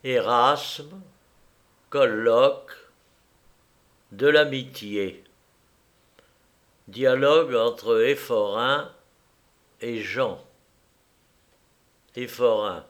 Erasme, colloque, de l'amitié. Dialogue entre Éphorin et Jean. Éphorin.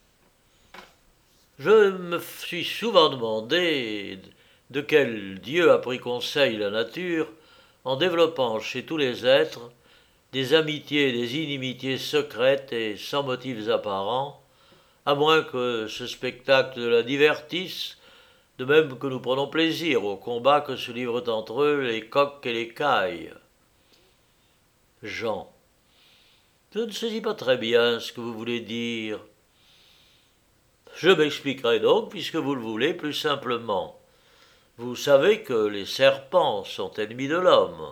Je me suis souvent demandé de quel Dieu a pris conseil la nature en développant chez tous les êtres des amitiés et des inimitiés secrètes et sans motifs apparents, à moins que ce spectacle la divertisse, de même que nous prenons plaisir au combat que se livrent entre eux les coqs et les cailles. Jean. Je ne saisis pas très bien ce que vous voulez dire. Je m'expliquerai donc, puisque vous le voulez, plus simplement. Vous savez que les serpents sont ennemis de l'homme.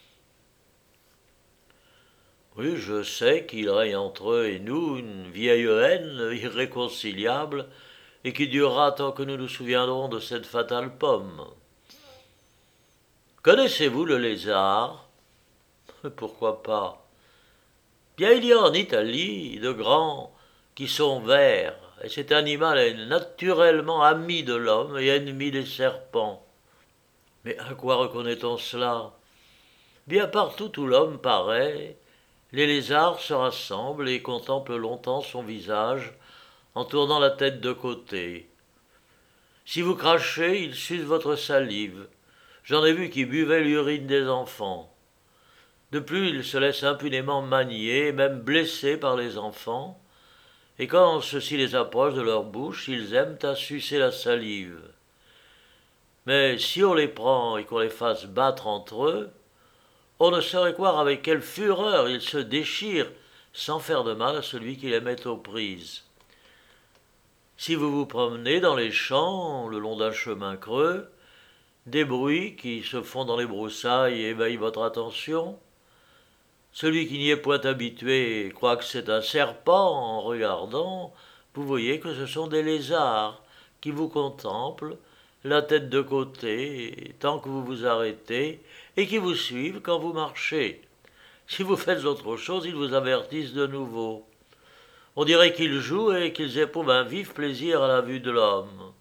Oui, je sais qu'il règne entre eux et nous une vieille haine irréconciliable et qui durera tant que nous nous souviendrons de cette fatale pomme. Connaissez-vous le lézard? Pourquoi pas? Bien, il y a en Italie de grands qui sont verts, et cet animal est naturellement ami de l'homme et ennemi des serpents. Mais à quoi reconnaît-on cela? Bien, partout où l'homme paraît, les lézards se rassemblent et contemplent longtemps son visage en tournant la tête de côté. Si vous crachez, ils sucent votre salive. J'en ai vu qui buvaient l'urine des enfants. De plus, ils se laissent impunément manier et même blesser par les enfants, et quand ceux-ci les approchent de leur bouche, ils aiment à sucer la salive. Mais si on les prend et qu'on les fasse battre entre eux, on ne saurait croire avec quelle fureur ils se déchirent sans faire de mal à celui qui les met aux prises. Si vous vous promenez dans les champs, le long d'un chemin creux, des bruits qui se font dans les broussailles éveillent votre attention. Celui qui n'y est point habitué croit que c'est un serpent en regardant. Vous voyez que ce sont des lézards qui vous contemplent, la tête de côté, tant que vous vous arrêtez, et qui vous suivent quand vous marchez. Si vous faites autre chose, ils vous avertissent de nouveau. On dirait qu'ils jouent et qu'ils éprouvent un vif plaisir à la vue de l'homme.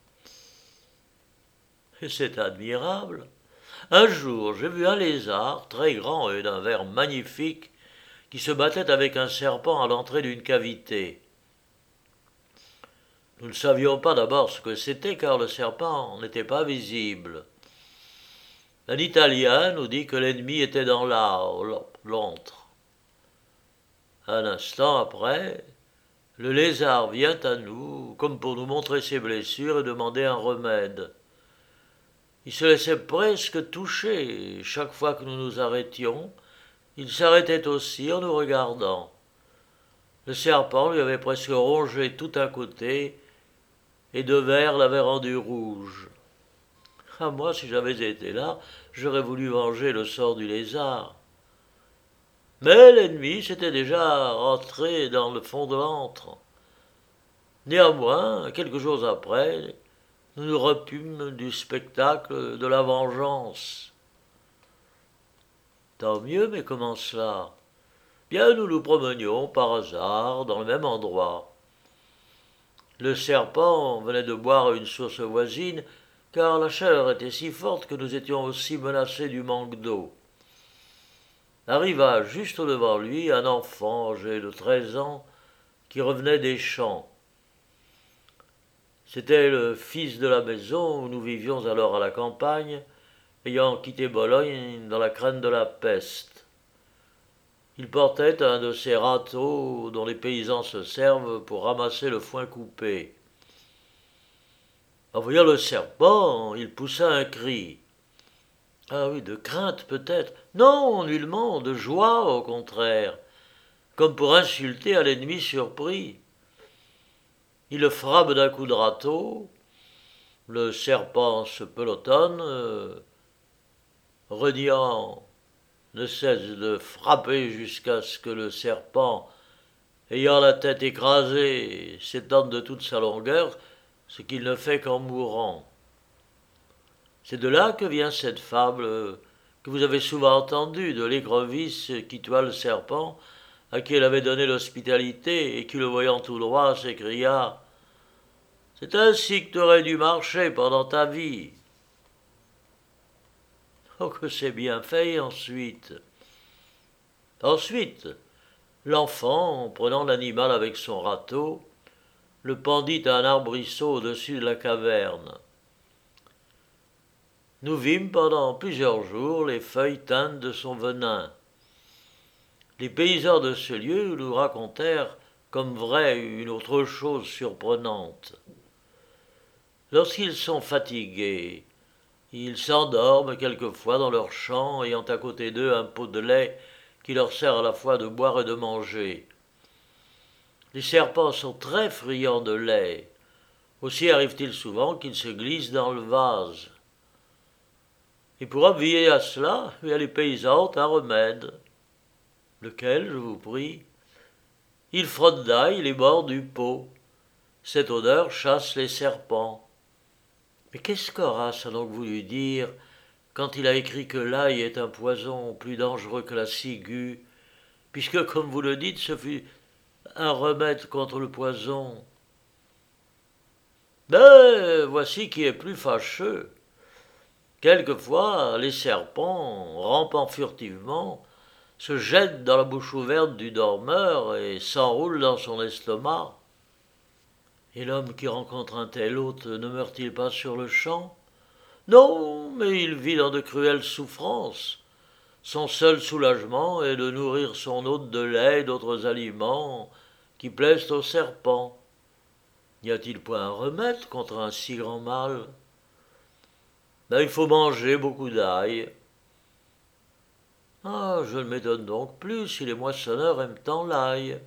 Et c'est admirable. Un jour, j'ai vu un lézard, très grand et d'un vert magnifique, qui se battait avec un serpent à l'entrée d'une cavité. Nous ne savions pas d'abord ce que c'était, car le serpent n'était pas visible. Un Italien nous dit que l'ennemi était dans l'antre. Un instant après, le lézard vient à nous, comme pour nous montrer ses blessures et demander un remède. Il se laissait presque toucher, et chaque fois que nous nous arrêtions, il s'arrêtait aussi en nous regardant. Le serpent lui avait presque rongé tout un côté, et de verre l'avait rendu rouge. À moi, si j'avais été là, j'aurais voulu venger le sort du lézard. Mais l'ennemi s'était déjà rentré dans le fond de l'antre. Néanmoins, quelques jours après, nous nous repûmes du spectacle de la vengeance. Tant mieux, mais comment cela? Bien, nous nous promenions par hasard dans le même endroit. Le serpent venait de boire à une source voisine, car la chaleur était si forte que nous étions aussi menacés du manque d'eau. Arriva juste devant lui un enfant âgé de 13 ans qui revenait des champs. C'était le fils de la maison où nous vivions alors à la campagne, ayant quitté Bologne dans la crainte de la peste. Il portait un de ces râteaux dont les paysans se servent pour ramasser le foin coupé. En voyant le serpent, il poussa un cri. Ah oui, de crainte peut-être. Non, nullement, de joie au contraire, comme pour insulter à l'ennemi surpris. Il le frappe d'un coup de râteau, le serpent se pelotonne, reniant ne cesse de frapper jusqu'à ce que le serpent, ayant la tête écrasée, s'étende de toute sa longueur, ce qu'il ne fait qu'en mourant. C'est de là que vient cette fable que vous avez souvent entendue de l'écrevisse qui tua le serpent, à qui elle avait donné l'hospitalité et qui, le voyant tout droit, s'écria « C'est ainsi que tu aurais dû marcher pendant ta vie. Oh, que c'est bien fait ensuite. Ensuite, l'enfant, prenant l'animal avec son râteau, le pendit à un arbrisseau au-dessus de la caverne. Nous vîmes pendant plusieurs jours les feuilles teintes de son venin. Les paysans de ce lieu nous racontèrent comme vrai une autre chose surprenante. Lorsqu'ils sont fatigués, ils s'endorment quelquefois dans leurs champs, ayant à côté d'eux un pot de lait qui leur sert à la fois de boire et de manger. Les serpents sont très friands de lait. Aussi arrive-t-il souvent qu'ils se glissent dans le vase. Et pour obvier à cela, les paysans ont un remède. Lequel, je vous prie? Ils frottent d'ail les bords du pot. Cette odeur chasse les serpents. Mais qu'est-ce qu'Horace a donc voulu dire quand il a écrit que l'ail est un poison plus dangereux que la ciguë, puisque, comme vous le dites, ce fut un remède contre le poison? Mais voici qui est plus fâcheux. Quelquefois, les serpents, rampant furtivement, se jettent dans la bouche ouverte du dormeur et s'enroulent dans son estomac. Et l'homme qui rencontre un tel hôte ne meurt-il pas sur le champ? Non, mais il vit dans de cruelles souffrances. Son seul soulagement est de nourrir son hôte de lait et d'autres aliments qui plaisent aux serpents. N'y a-t-il point un remède contre un si grand mal? Ben, il faut manger beaucoup d'ail. Ah, je ne m'étonne donc plus si les moissonneurs aiment tant l'ail.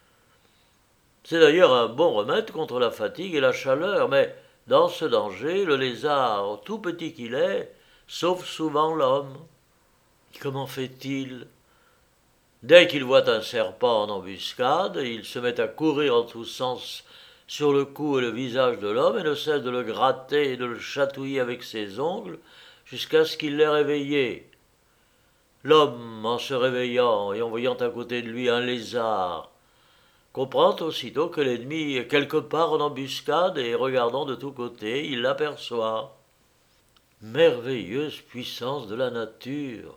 C'est d'ailleurs un bon remède contre la fatigue et la chaleur, mais dans ce danger, le lézard, tout petit qu'il est, sauve souvent l'homme. Comment fait-il? Dès qu'il voit un serpent en embuscade, il se met à courir en tous sens sur le cou et le visage de l'homme et ne cesse de le gratter et de le chatouiller avec ses ongles jusqu'à ce qu'il l'ait réveillé. L'homme, en se réveillant et en voyant à côté de lui un lézard, comprend aussitôt que l'ennemi est quelque part en embuscade et, regardant de tous côtés, il l'aperçoit. Merveilleuse puissance de la nature!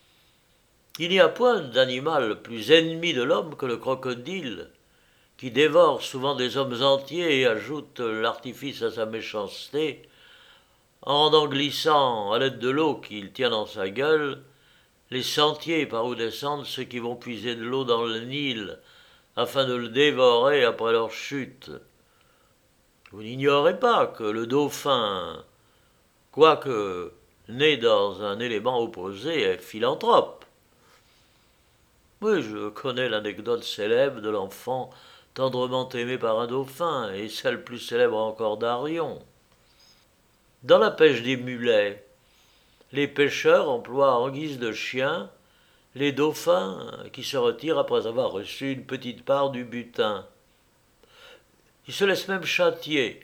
Il n'y a point d'animal plus ennemi de l'homme que le crocodile, qui dévore souvent des hommes entiers et ajoute l'artifice à sa méchanceté, en rendant glissant, à l'aide de l'eau qu'il tient dans sa gueule, les sentiers par où descendent ceux qui vont puiser de l'eau dans le Nil, afin de le dévorer après leur chute. Vous n'ignorez pas que le dauphin, quoique né dans un élément opposé, est philanthrope. Oui, je connais l'anecdote célèbre de l'enfant tendrement aimé par un dauphin, et celle plus célèbre encore d'Arion. Dans la pêche des mulets, les pêcheurs emploient en guise de chiens les dauphins qui se retirent après avoir reçu une petite part du butin. Ils se laissent même châtier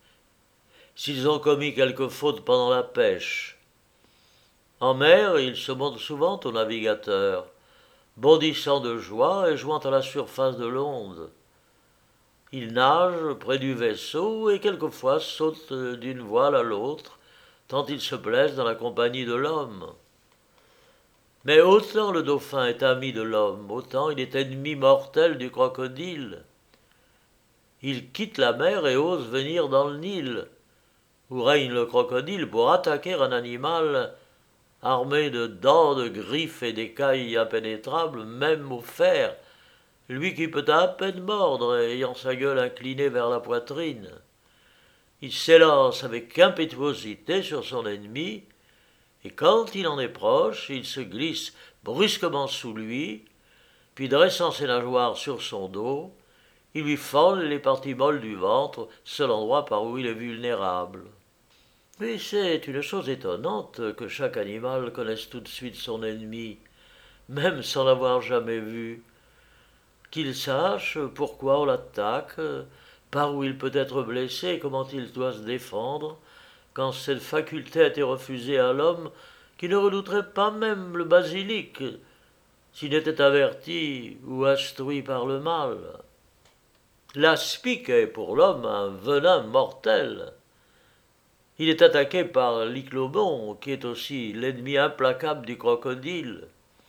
s'ils ont commis quelque faute pendant la pêche. En mer, ils se montrent souvent aux navigateurs, bondissant de joie et jouant à la surface de l'onde. Ils nagent près du vaisseau et quelquefois sautent d'une voile à l'autre, tant ils se plaisent dans la compagnie de l'homme. Mais autant le dauphin est ami de l'homme, autant il est ennemi mortel du crocodile. Il quitte la mer et ose venir dans le Nil, où règne le crocodile, pour attaquer un animal armé de dents, de griffes et d'écailles impénétrables, même au fer, lui qui peut à peine mordre, ayant sa gueule inclinée vers la poitrine. Il s'élance avec impétuosité sur son ennemi, et quand il en est proche, il se glisse brusquement sous lui, puis dressant ses nageoires sur son dos, il lui frôle les parties molles du ventre, seul endroit par où il est vulnérable. Oui, c'est une chose étonnante que chaque animal connaisse tout de suite son ennemi, même sans l'avoir jamais vu, qu'il sache pourquoi on l'attaque, par où il peut être blessé et comment il doit se défendre, quand cette faculté a été refusée à l'homme qui ne redouterait pas même le basilic s'il n'était averti ou instruit par le mal. L'aspic est pour l'homme un venin mortel. Il est attaqué par l'iclobon, qui est aussi l'ennemi implacable du crocodile.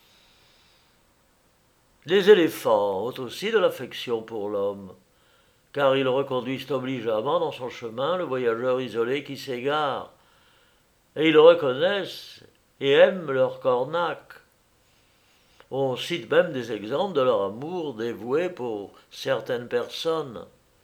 Les éléphants ont aussi de l'affection pour l'homme, car ils reconduisent obligeamment dans son chemin le voyageur isolé qui s'égare, et ils reconnaissent et aiment leur cornac. On cite même des exemples de leur amour dévoué pour certaines personnes.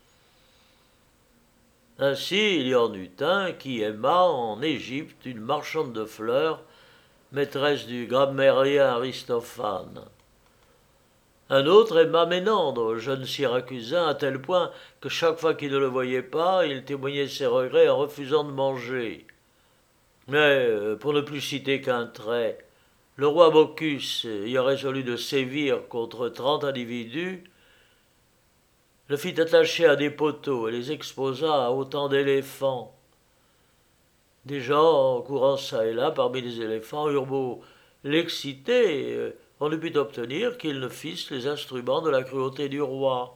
Ainsi, il y en eut un qui aima en Égypte une marchande de fleurs, maîtresse du grammairien Aristophane. Un autre aima Ménandre, jeune Syracusain, à tel point que chaque fois qu'il ne le voyait pas, il témoignait ses regrets en refusant de manger. Mais, pour ne plus citer qu'un trait, le roi Bocchus, ayant résolu de sévir contre 30 individus, le fit attacher à des poteaux et les exposa à autant d'éléphants. Des gens, courant çà et là parmi les éléphants, eurent beau l'exciter, on ne put obtenir qu'ils ne fissent les instruments de la cruauté du roi.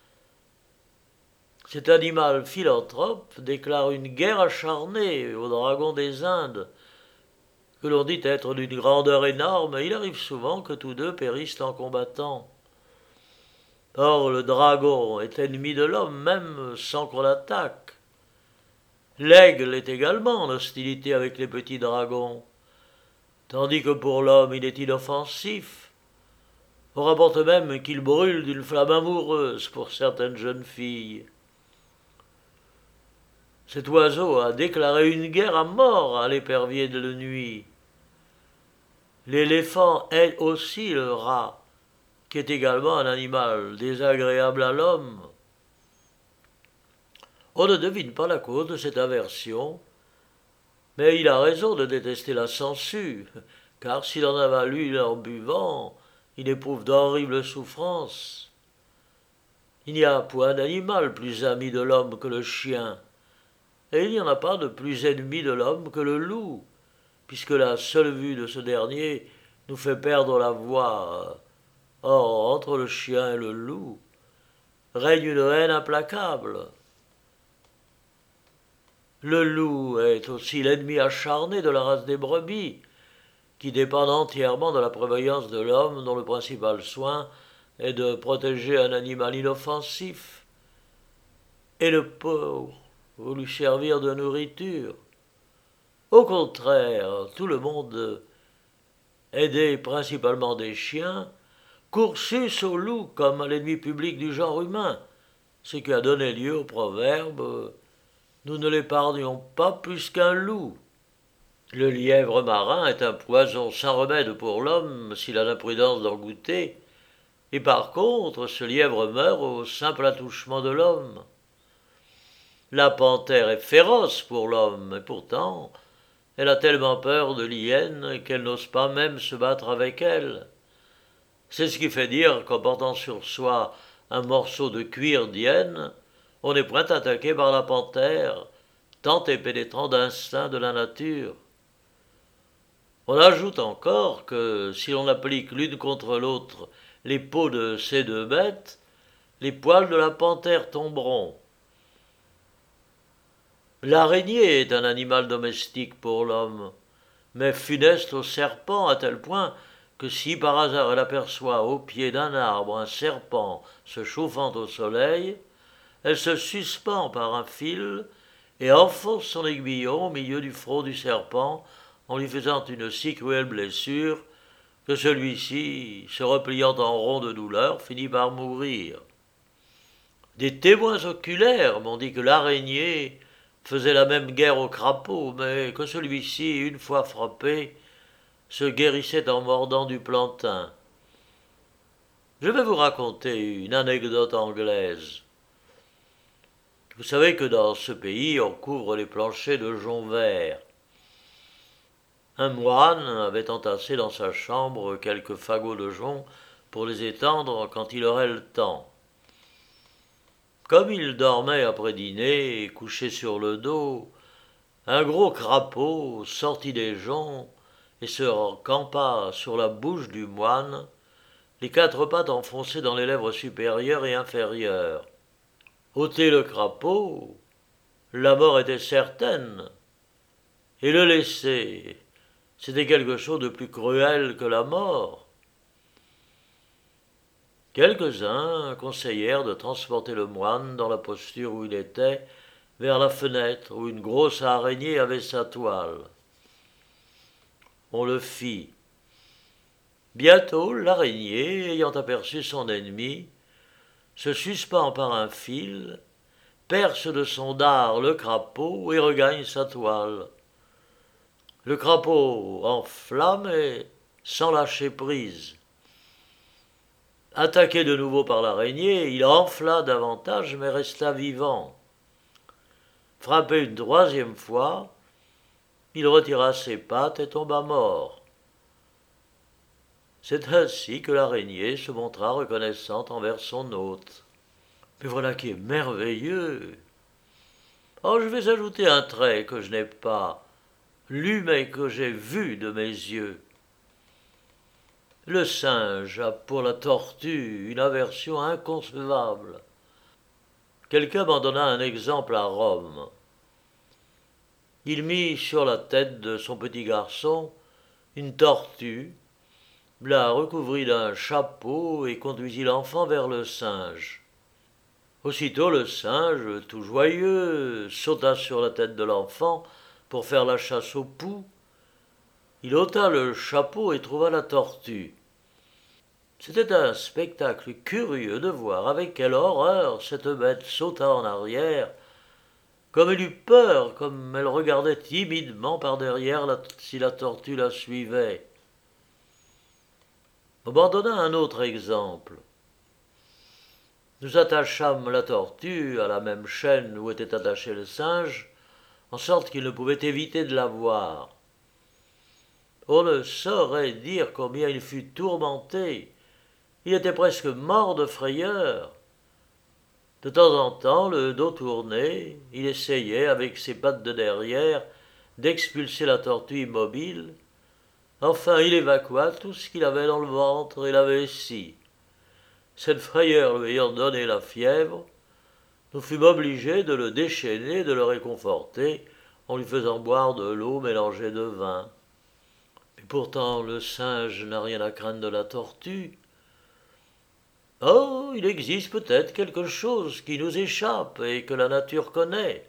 Cet animal philanthrope déclare une guerre acharnée au dragon des Indes, que l'on dit être d'une grandeur énorme, et il arrive souvent que tous deux périssent en combattant. Or, le dragon est ennemi de l'homme, même sans qu'on l'attaque. L'aigle est également en hostilité avec les petits dragons, tandis que pour l'homme il est inoffensif. On rapporte même qu'il brûle d'une flamme amoureuse pour certaines jeunes filles. Cet oiseau a déclaré une guerre à mort à l'épervier de la nuit. L'éléphant est aussi le rat, qui est également un animal désagréable à l'homme. On ne devine pas la cause de cette aversion, mais il a raison de détester la sangsue, car s'il en a valu en buvant, il éprouve d'horribles souffrances. Il n'y a point d'animal plus ami de l'homme que le chien, et il n'y en a pas de plus ennemi de l'homme que le loup, puisque la seule vue de ce dernier nous fait perdre la voix. Or, entre le chien et le loup règne une haine implacable. Le loup est aussi l'ennemi acharné de la race des brebis, qui dépendent entièrement de la prévoyance de l'homme dont le principal soin est de protéger un animal inoffensif, et le pauvre pour lui servir de nourriture. Au contraire, tout le monde, aidé principalement des chiens, court sus au loup comme à l'ennemi public du genre humain, ce qui a donné lieu au proverbe « Nous ne l'épargnons pas plus qu'un loup ». Le lièvre marin est un poison sans remède pour l'homme s'il a l'imprudence d'en goûter, et par contre ce lièvre meurt au simple attouchement de l'homme. La panthère est féroce pour l'homme, et pourtant elle a tellement peur de l'hyène qu'elle n'ose pas même se battre avec elle. C'est ce qui fait dire qu'en portant sur soi un morceau de cuir d'hyène, on n'est point attaqué par la panthère, tant est pénétrant d'instinct de la nature. On ajoute encore que si l'on applique l'une contre l'autre les peaux de ces deux bêtes, les poils de la panthère tomberont. L'araignée est un animal domestique pour l'homme, mais funeste au serpent à tel point que si par hasard elle aperçoit au pied d'un arbre un serpent se chauffant au soleil, elle se suspend par un fil et enfonce son aiguillon au milieu du front du serpent en lui faisant une si cruelle blessure que celui-ci, se repliant en rond de douleur, finit par mourir. Des témoins oculaires m'ont dit que l'araignée faisait la même guerre au crapaud, mais que celui-ci, une fois frappé, se guérissait en mordant du plantain. Je vais vous raconter une anecdote anglaise. Vous savez que dans ce pays, on couvre les planchers de joncs verts. Un moine avait entassé dans sa chambre quelques fagots de joncs pour les étendre quand il aurait le temps. Comme il dormait après dîner, couché sur le dos, un gros crapaud sortit des joncs et se campa sur la bouche du moine, les quatre pattes enfoncées dans les lèvres supérieures et inférieures. ôter le crapaud, la mort était certaine, et le laisser, c'était quelque chose de plus cruel que la mort. Quelques-uns conseillèrent de transporter le moine dans la posture où il était, vers la fenêtre où une grosse araignée avait sa toile. On le fit. Bientôt, l'araignée, ayant aperçu son ennemi, se suspend par un fil, perce de son dard le crapaud et regagne sa toile. Le crapaud enflamme et sans lâcher prise. Attaqué de nouveau par l'araignée, il enfla davantage mais resta vivant. Frappé une troisième fois, il retira ses pattes et tomba mort. C'est ainsi que l'araignée se montra reconnaissante envers son hôte. Mais voilà qui est merveilleux. Oh, je vais ajouter un trait que je n'ai pas lu mais que j'ai vu de mes yeux. Le singe a pour la tortue une aversion inconcevable. Quelqu'un m'en donna un exemple à Rome. Il mit sur la tête de son petit garçon une tortue, la recouvrit d'un chapeau et conduisit l'enfant vers le singe. Aussitôt le singe, tout joyeux, sauta sur la tête de l'enfant pour faire la chasse au pou. Il ôta le chapeau et trouva la tortue. C'était un spectacle curieux de voir avec quelle horreur cette bête sauta en arrière, comme elle eut peur, comme elle regardait timidement par derrière si la tortue la suivait. On m'en donna un autre exemple. Nous attachâmes la tortue à la même chaîne où était attaché le singe, en sorte qu'il ne pouvait éviter de la voir. On ne saurait dire combien il fut tourmenté. Il était presque mort de frayeur. De temps en temps, le dos tourné, il essayait, avec ses pattes de derrière, d'expulser la tortue immobile. Enfin, il évacua tout ce qu'il avait dans le ventre et la vessie. Cette frayeur lui ayant donné la fièvre, nous fûmes obligés de le déchaîner, de le réconforter, en lui faisant boire de l'eau mélangée de vin. Mais pourtant, le singe n'a rien à craindre de la tortue. Oh, il existe peut-être quelque chose qui nous échappe et que la nature connaît.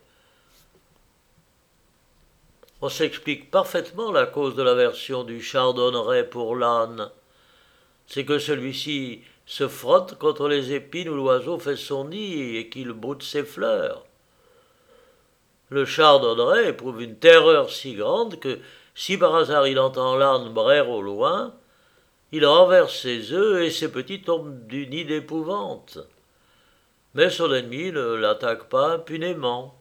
On s'explique parfaitement la cause de l'aversion du chardonneret pour l'âne. C'est que celui-ci se frotte contre les épines où l'oiseau fait son nid et qu'il broute ses fleurs. Le chardonneret éprouve une terreur si grande que, si par hasard il entend l'âne braire au loin, il renverse ses œufs et ses petits tombent du nid d'épouvante. Mais son ennemi ne l'attaque pas impunément.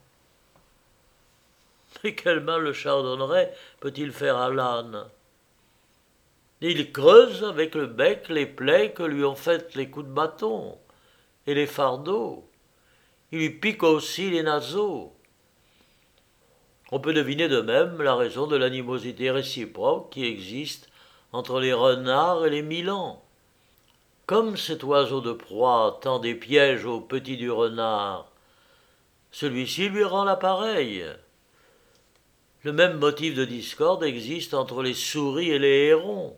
Mais quel mal le chardonneret peut-il faire à l'âne? Il creuse avec le bec les plaies que lui ont faites les coups de bâton et les fardeaux. Il lui pique aussi les naseaux. On peut deviner de même la raison de l'animosité réciproque qui existe entre les renards et les milans. Comme cet oiseau de proie tend des pièges au petit du renard, celui-ci lui rend l'appareil. Le même motif de discorde existe entre les souris et les hérons.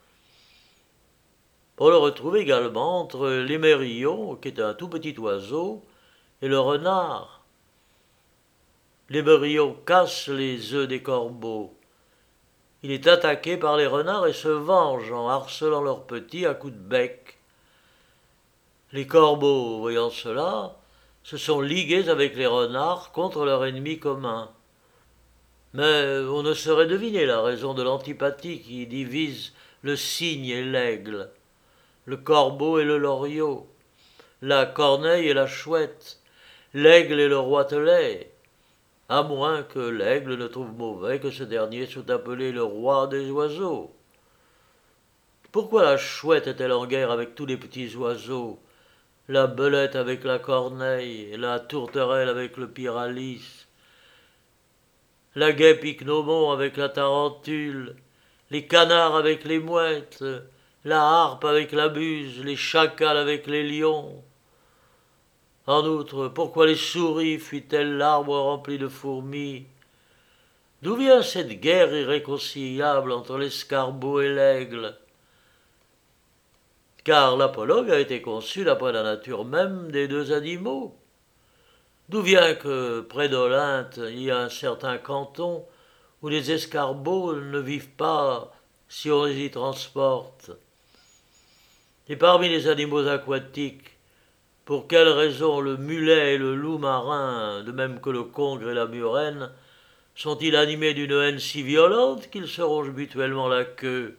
On le retrouve également entre l'émerillon, qui est un tout petit oiseau, et le renard. L'émerillon casse les œufs des corbeaux. Il est attaqué par les renards et se venge en harcelant leurs petits à coups de bec. Les corbeaux, voyant cela, se sont ligués avec les renards contre leur ennemi commun. Mais on ne saurait deviner la raison de l'antipathie qui divise le cygne et l'aigle, le corbeau et le loriot, la corneille et la chouette, l'aigle et le roitelet, à moins que l'aigle ne trouve mauvais que ce dernier soit appelé le roi des oiseaux. Pourquoi la chouette est-elle en guerre avec tous les petits oiseaux, la belette avec la corneille, la tourterelle avec le pyralis, la guêpe ichnomon avec la tarentule, les canards avec les mouettes, la harpe avec la buse, les chacals avec les lions? En outre, pourquoi les souris fuient-elles l'arbre rempli de fourmis? D'où vient cette guerre irréconciliable entre l'escarbot et l'aigle? Car l'apologue a été conçu d'après la nature même des deux animaux. D'où vient que, près d'Olynte, il y a un certain canton où les escarbots ne vivent pas si on les y transporte? Et parmi les animaux aquatiques, pour quelle raison le mulet et le loup marin, de même que le congre et la murène, sont-ils animés d'une haine si violente qu'ils se rongent mutuellement la queue?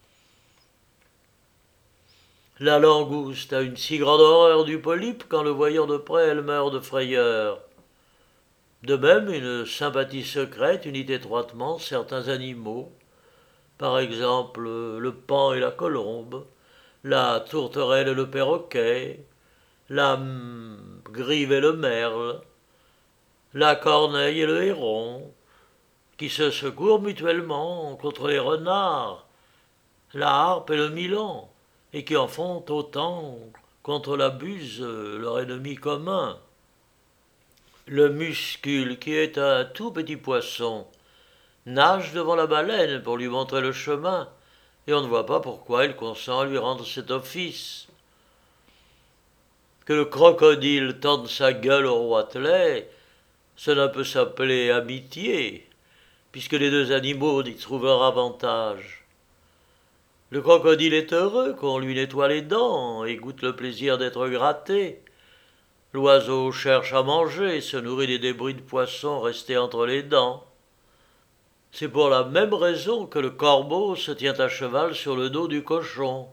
La langouste a une si grande horreur du polype qu'en le voyant de près elle meurt de frayeur. De même, une sympathie secrète unit étroitement certains animaux, par exemple le paon et la colombe, la tourterelle et le perroquet, la grive et le merle, la corneille et le héron, qui se secourent mutuellement contre les renards, la harpe et le milan, et qui en font autant contre la buse, leur ennemi commun. Le muscule, qui est un tout petit poisson, nage devant la baleine pour lui montrer le chemin, et on ne voit pas pourquoi il consent à lui rendre cet office. Que le crocodile tende sa gueule au roitelet, cela peut s'appeler amitié, puisque les deux animaux y trouvent leur avantage. Le crocodile est heureux qu'on lui nettoie les dents et goûte le plaisir d'être gratté. L'oiseau cherche à manger et se nourrit des débris de poisson restés entre les dents. C'est pour la même raison que le corbeau se tient à cheval sur le dos du cochon.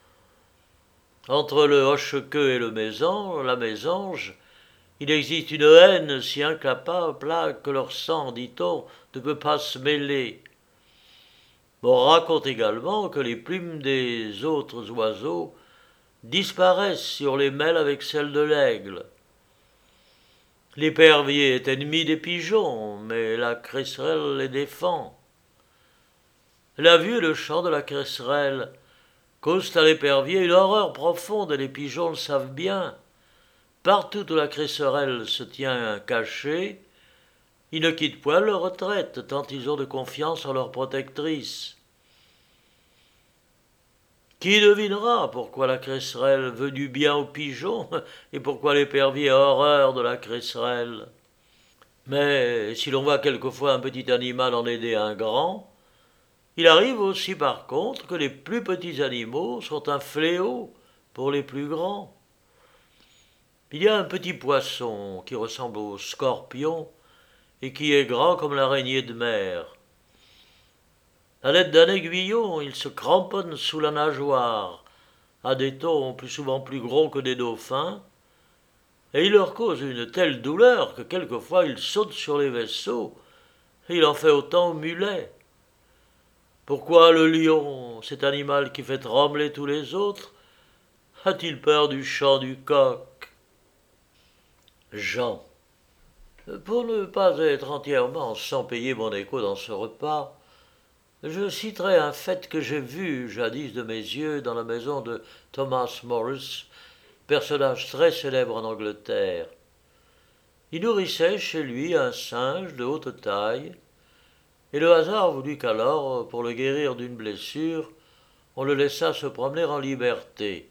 Entre le hoche-queue et le la mésange, il existe une haine si incapable que leur sang, dit-on, ne peut pas se mêler. On raconte également que les plumes des autres oiseaux disparaissent si on les mêle avec celles de l'aigle. L'épervier est ennemi des pigeons, mais la cresserelle les défend. La vue et le chant de la cresserelle causent à l'épervier une horreur profonde et les pigeons le savent bien. Partout où la cresserelle se tient cachée, ils ne quittent point leur retraite tant ils ont de confiance en leur protectrice. Qui devinera pourquoi la cresserelle veut du bien aux pigeons et pourquoi l'épervier a horreur de la cresserelle? Mais si l'on voit quelquefois un petit animal en aider un grand, il arrive aussi par contre que les plus petits animaux sont un fléau pour les plus grands. Il y a un petit poisson qui ressemble au scorpion et qui est grand comme l'araignée de mer. À l'aide d'un aiguillon, il se cramponne sous la nageoire, à des thons plus souvent plus gros que des dauphins, et il leur cause une telle douleur que quelquefois il saute sur les vaisseaux, et il en fait autant aux mulets. Pourquoi le lion, cet animal qui fait trembler tous les autres, a-t-il peur du chant du coq? Jean. Pour ne pas être entièrement sans payer mon écho dans ce repas, je citerai un fait que j'ai vu jadis de mes yeux dans la maison de Thomas Morris, personnage très célèbre en Angleterre. Il nourrissait chez lui un singe de haute taille, et le hasard voulut qu'alors, pour le guérir d'une blessure, on le laissa se promener en liberté.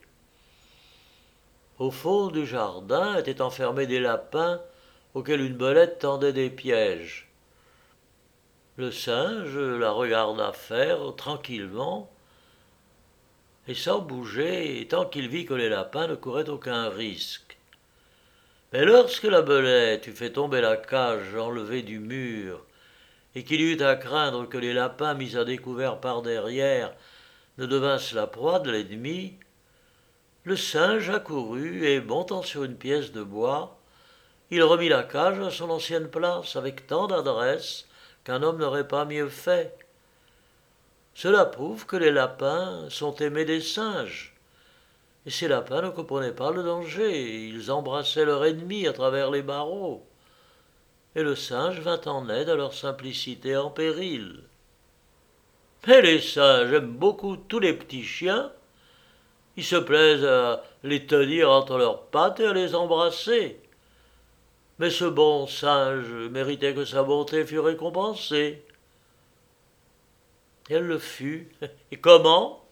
Au fond du jardin étaient enfermés des lapins auxquels une belette tendait des pièges. Le singe la regarda faire tranquillement et sans bouger tant qu'il vit que les lapins ne couraient aucun risque. Mais lorsque la belette eut fait tomber la cage enlevée du mur et qu'il eut à craindre que les lapins mis à découvert par derrière ne devinssent la proie de l'ennemi, le singe accourut et, montant sur une pièce de bois, il remit la cage à son ancienne place avec tant d'adresse qu'un homme n'aurait pas mieux fait. Cela prouve que les lapins sont aimés des singes. Et ces lapins ne comprenaient pas le danger, ils embrassaient leur ennemi à travers les barreaux. Et le singe vint en aide à leur simplicité en péril. Mais les singes aiment beaucoup tous les petits chiens. Ils se plaisent à les tenir entre leurs pattes et à les embrasser. Mais ce bon singe méritait que sa bonté fût récompensée. Et elle le fut. Et comment?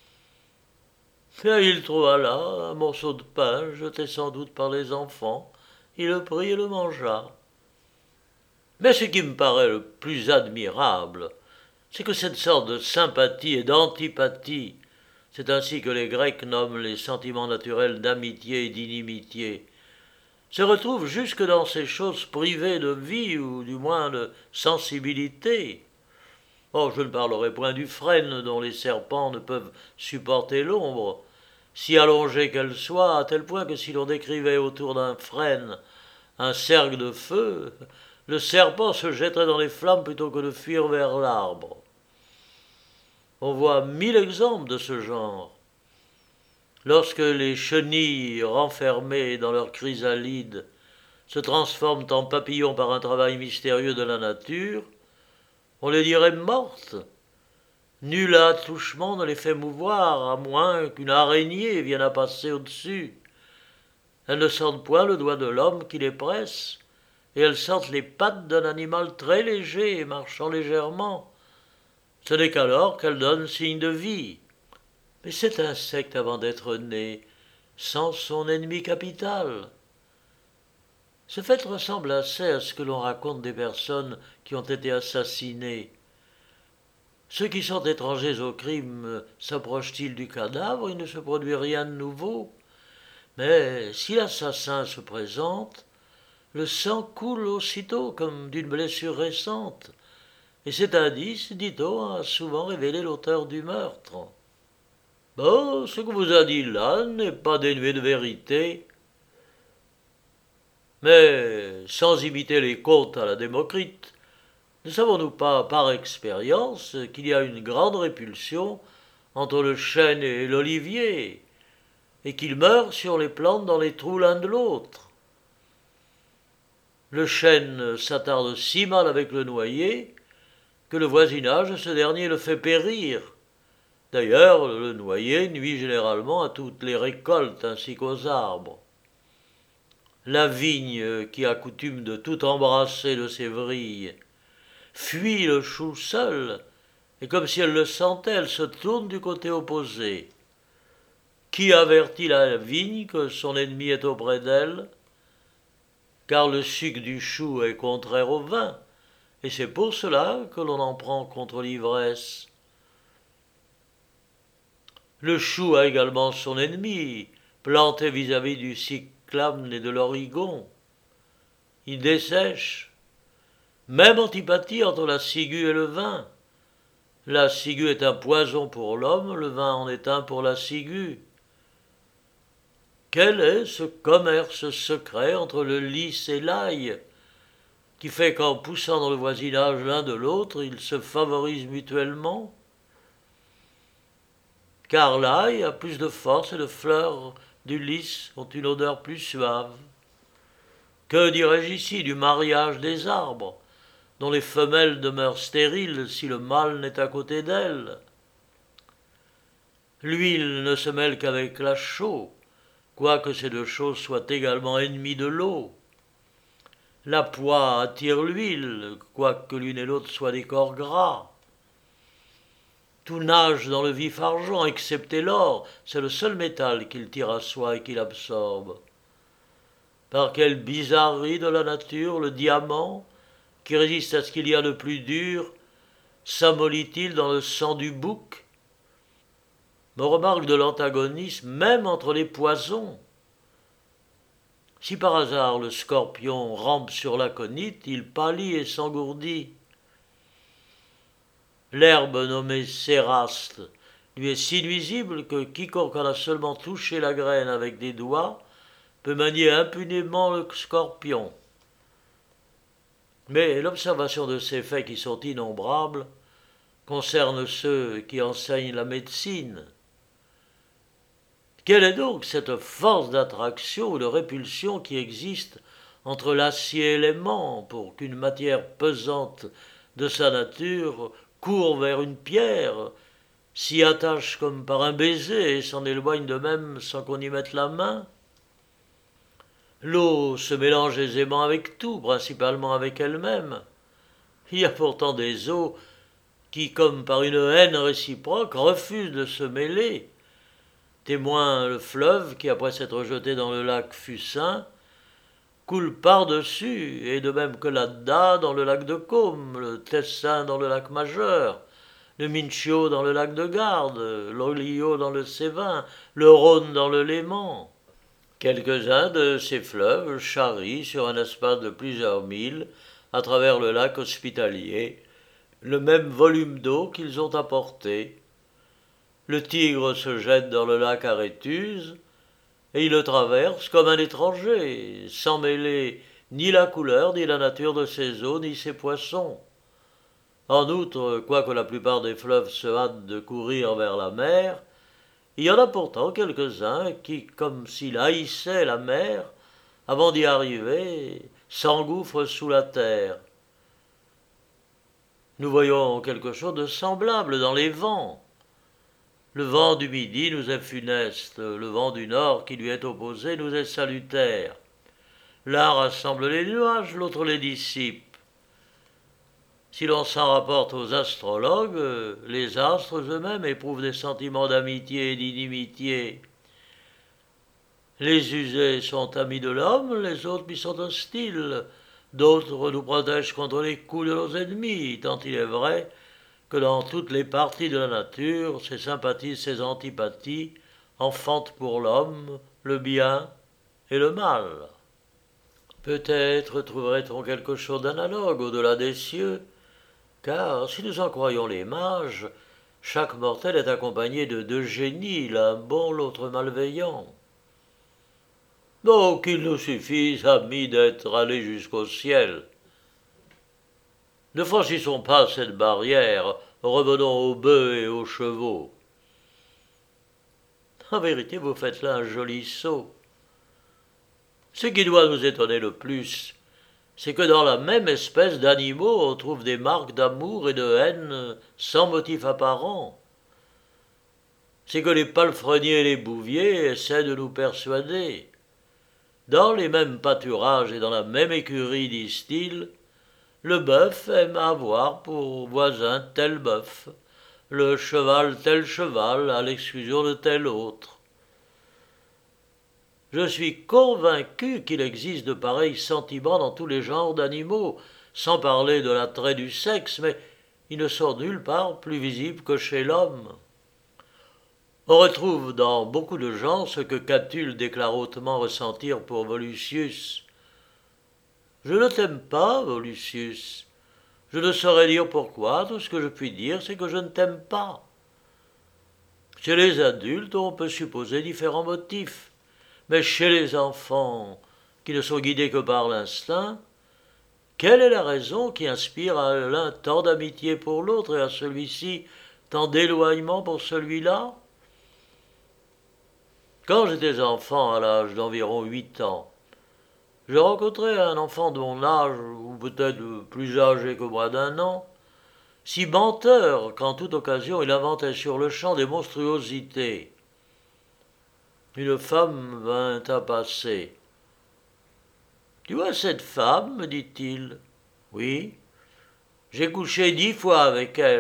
Bien, il trouva là un morceau de pain jeté sans doute par les enfants. Il le prit et le mangea. Mais ce qui me paraît le plus admirable, c'est que cette sorte de sympathie et d'antipathie, c'est ainsi que les Grecs nomment les sentiments naturels d'amitié et d'inimitié, se retrouve jusque dans ces choses privées de vie ou du moins de sensibilité. Or, je ne parlerai point du frêne dont les serpents ne peuvent supporter l'ombre, si allongée qu'elle soit, à tel point que si l'on décrivait autour d'un frêne un cercle de feu, le serpent se jetterait dans les flammes plutôt que de fuir vers l'arbre. On voit 1000 exemples de ce genre. Lorsque les chenilles renfermées dans leur chrysalide se transforment en papillons par un travail mystérieux de la nature, on les dirait mortes. Nul attouchement ne les fait mouvoir, à moins qu'une araignée vienne à passer au-dessus. Elles ne sentent point le doigt de l'homme qui les presse, et elles sentent les pattes d'un animal très léger et marchant légèrement. Ce n'est qu'alors qu'elles donnent signe de vie. Mais cet insecte, avant d'être né, sent son ennemi capital. Ce fait ressemble assez à ce que l'on raconte des personnes qui ont été assassinées. Ceux qui sont étrangers au crime s'approchent-ils du cadavre? Il ne se produit rien de nouveau. Mais si l'assassin se présente, le sang coule aussitôt comme d'une blessure récente. Et cet indice, dit-on, a souvent révélé l'auteur du meurtre. Bon, ce que vous a dit là n'est pas dénué de vérité. Mais, sans imiter les contes à la Démocrite, ne savons-nous pas par expérience qu'il y a une grande répulsion entre le chêne et l'olivier, et qu'ils meurent sur les plantes dans les trous l'un de l'autre? Le chêne s'attarde si mal avec le noyer que le voisinage de ce dernier le fait périr. D'ailleurs, le noyer nuit généralement à toutes les récoltes ainsi qu'aux arbres. La vigne, qui a coutume de tout embrasser de ses vrilles, fuit le chou seul, et comme si elle le sentait, elle se tourne du côté opposé. Qui avertit la vigne que son ennemi est auprès d'elle? Car le suc du chou est contraire au vin, et c'est pour cela que l'on en prend contre l'ivresse. Le chou a également son ennemi, planté vis-à-vis du cyclame et de l'origon. Il dessèche. Même antipathie entre la ciguë et le vin. La ciguë est un poison pour l'homme, le vin en est un pour la ciguë. Quel est ce commerce secret entre le lys et l'ail, qui fait qu'en poussant dans le voisinage l'un de l'autre, ils se favorisent mutuellement? Car l'ail a plus de force et les fleurs du lys ont une odeur plus suave. Que dirais-je ici du mariage des arbres, dont les femelles demeurent stériles si le mâle n'est à côté d'elles? L'huile ne se mêle qu'avec la chaux, quoique ces deux choses soient également ennemies de l'eau. La poix attire l'huile, quoique l'une et l'autre soient des corps gras. Tout nage dans le vif argent, excepté l'or, c'est le seul métal qu'il tire à soi et qu'il absorbe. Par quelle bizarrerie de la nature, le diamant, qui résiste à ce qu'il y a de plus dur, s'amollit-il dans le sang du bouc? On remarque de l'antagonisme même entre les poisons. Si par hasard le scorpion rampe sur l'aconite, il pâlit et s'engourdit. L'herbe nommée céraste lui est si nuisible que quiconque en a seulement touché la graine avec des doigts peut manier impunément le scorpion. Mais l'observation de ces faits qui sont innombrables concerne ceux qui enseignent la médecine. Quelle est donc cette force d'attraction ou de répulsion qui existe entre l'acier et l'aimant pour qu'une matière pesante de sa nature court vers une pierre s'y attachent comme par un baiser et s'en éloignent de même sans qu'on y mette la main. L'eau se mélange aisément avec tout, principalement avec elle-même. Il y a pourtant des eaux qui, comme par une haine réciproque, refusent de se mêler. Témoin le fleuve qui, après s'être jeté dans le lac Fucin, coule par-dessus, et de même que l'Adda dans le lac de Caume, le Tessin dans le lac Majeur, le Mincio dans le lac de Garde, l'Oglio dans le Cévin, le Rhône dans le Léman. Quelques-uns de ces fleuves charrient sur un espace de plusieurs milles, à travers le lac hospitalier, le même volume d'eau qu'ils ont apporté. Le Tigre se jette dans le lac Aréthuse, et il le traverse comme un étranger, sans mêler ni la couleur, ni la nature de ses eaux, ni ses poissons. En outre, quoique la plupart des fleuves se hâtent de courir vers la mer, il y en a pourtant quelques-uns qui, comme s'ils haïssaient la mer, avant d'y arriver, s'engouffrent sous la terre. Nous voyons quelque chose de semblable dans les vents. Le vent du midi nous est funeste, le vent du nord qui lui est opposé nous est salutaire. L'un rassemble les nuages, l'autre les dissipe. Si l'on s'en rapporte aux astrologues, les astres eux-mêmes éprouvent des sentiments d'amitié et d'inimitié. Les usés sont amis de l'homme, les autres lui sont hostiles. D'autres nous protègent contre les coups de nos ennemis, tant il est vrai que dans toutes les parties de la nature, ses sympathies, ses antipathies enfantent pour l'homme le bien et le mal. Peut-être trouverait-on quelque chose d'analogue au-delà des cieux, car si nous en croyons les mages, chaque mortel est accompagné de deux génies, l'un bon, l'autre malveillant. Donc il nous suffit, amis, d'être allés jusqu'au ciel. Ne franchissons pas cette barrière, revenons aux bœufs et aux chevaux. En vérité, vous faites là un joli saut. Ce qui doit nous étonner le plus, c'est que dans la même espèce d'animaux, on trouve des marques d'amour et de haine sans motif apparent. C'est que les palefreniers et les bouviers essaient de nous persuader. Dans les mêmes pâturages et dans la même écurie, disent-ils, le bœuf aime avoir pour voisin tel bœuf, le cheval tel cheval, à l'exclusion de tel autre. Je suis convaincu qu'il existe de pareils sentiments dans tous les genres d'animaux, sans parler de l'attrait du sexe, mais ils ne sont nulle part plus visibles que chez l'homme. On retrouve dans beaucoup de gens ce que Catulle déclare hautement ressentir pour Volusius. « Je ne t'aime pas, Volusius. Je ne saurais dire pourquoi, tout ce que je puis dire, c'est que je ne t'aime pas. » Chez les adultes, on peut supposer différents motifs. Mais chez les enfants, qui ne sont guidés que par l'instinct, quelle est la raison qui inspire à l'un tant d'amitié pour l'autre et à celui-ci tant d'éloignement pour celui-là? Quand j'étais enfant, à l'âge d'environ 8 ans, je rencontrai un enfant de mon âge, ou peut-être plus âgé que moi d'1 an, si menteur qu'en toute occasion il inventait sur le champ des monstruosités. Une femme vint à passer. « Tu vois cette femme, me dit-il. Oui, j'ai couché 10 fois avec elle. »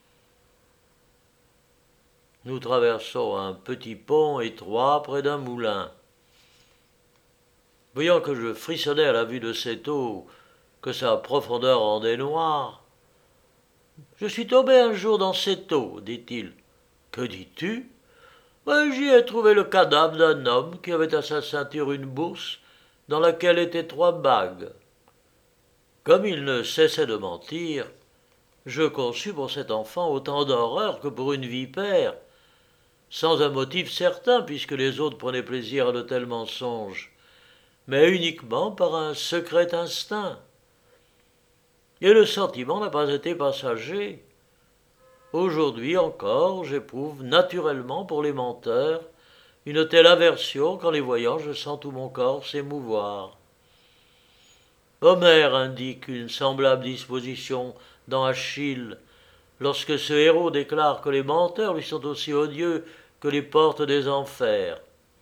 Nous traversons un petit pont étroit près d'un moulin. Voyant que je frissonnais à la vue de cette eau, que sa profondeur rendait noire, « Je suis tombé un jour dans cette eau, dit-il. »« Que dis-tu » ? J'y ai trouvé le cadavre d'un homme qui avait à sa ceinture une bourse dans laquelle étaient 3 bagues. Comme il ne cessait de mentir, je conçus pour cet enfant autant d'horreur que pour une vipère, sans un motif certain puisque les autres prenaient plaisir à de tels mensonges, mais uniquement par un secret instinct. Et le sentiment n'a pas été passager. Aujourd'hui encore, j'éprouve naturellement pour les menteurs une telle aversion qu'en les voyant, je sens tout mon corps s'émouvoir. Homère indique une semblable disposition dans Achille, lorsque ce héros déclare que les menteurs lui sont aussi odieux que les portes des enfers.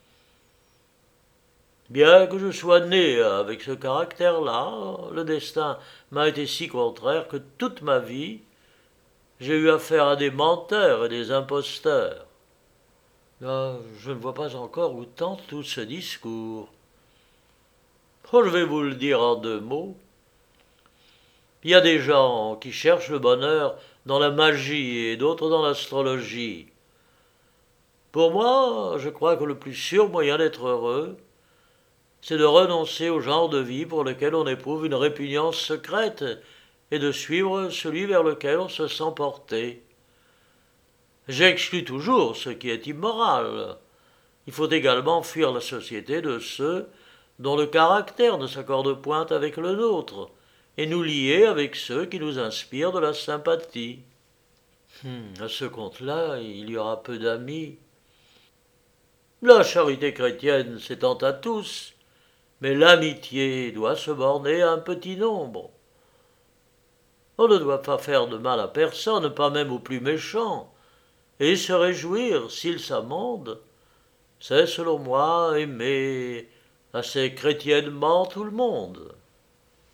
Bien que je sois né avec ce caractère-là, le destin m'a été si contraire que toute ma vie, j'ai eu affaire à des menteurs et des imposteurs. Ah, je ne vois pas encore où tend tout ce discours. Oh, je vais vous le dire en 2 mots. Il y a des gens qui cherchent le bonheur dans la magie et d'autres dans l'astrologie. Pour moi, je crois que le plus sûr moyen d'être heureux, c'est de renoncer au genre de vie pour lequel on éprouve une répugnance secrète et de suivre celui vers lequel on se sent porté. J'exclus toujours ce qui est immoral. Il faut également fuir la société de ceux dont le caractère ne s'accorde point avec le nôtre, et nous lier avec ceux qui nous inspirent de la sympathie. À ce compte-là, il y aura peu d'amis. La charité chrétienne s'étend à tous, mais l'amitié doit se borner à un petit nombre. On ne doit pas faire de mal à personne, pas même aux plus méchants, et se réjouir s'ils s'amendent. C'est, selon moi, aimer assez chrétiennement tout le monde.